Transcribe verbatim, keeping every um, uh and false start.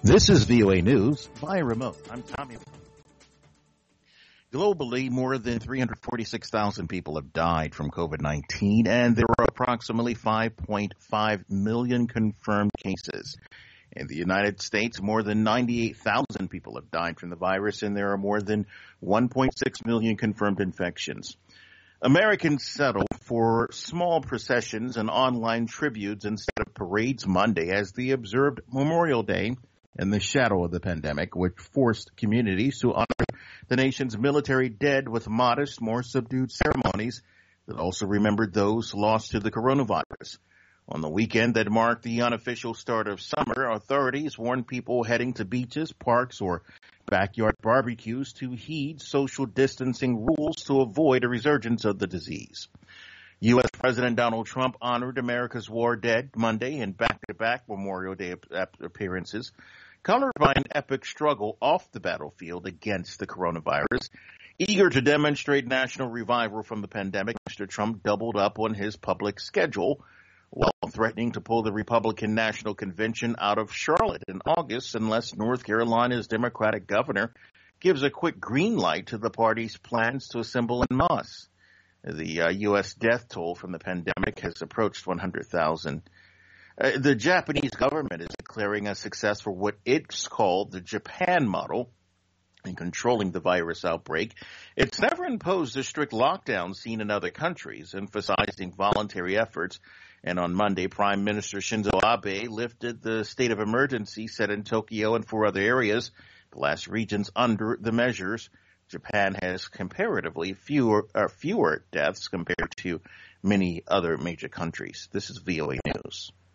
This is V O A News via remote. I'm Tommy. Globally, more than three hundred forty-six thousand people have died from COVID nineteen, and there are approximately five point five million confirmed cases. In the United States, more than ninety-eight thousand people have died from the virus, and there are more than one point six million confirmed infections. Americans settled for small processions and online tributes instead of parades Monday as they observed Memorial Day in the shadow of the pandemic, which forced communities to honor the nation's military dead with modest, more subdued ceremonies that also remembered those lost to the coronavirus. On the weekend that marked the unofficial start of summer, authorities warned people heading to beaches, parks, or backyard barbecues to heed social distancing rules to avoid a resurgence of the disease. U S. President Donald Trump honored America's war dead Monday in back-to-back Memorial Day appearances, colored by an epic struggle off the battlefield against the coronavirus. Eager to demonstrate national revival from the pandemic, Mister Trump doubled up on his public schedule while threatening to pull the Republican National Convention out of Charlotte in August unless North Carolina's Democratic governor gives a quick green light to the party's plans to assemble en masse. The uh, U S death toll from the pandemic has approached one hundred thousand. Uh, the Japanese government is declaring a success for what it's called the Japan model in controlling the virus outbreak. It's never imposed a strict lockdown seen in other countries, emphasizing voluntary efforts. And on Monday, Prime Minister Shinzo Abe lifted the state of emergency set in Tokyo and four other areas, the last regions under the measures. Japan has comparatively fewer, uh, fewer deaths compared to many other major countries. This is V O A News.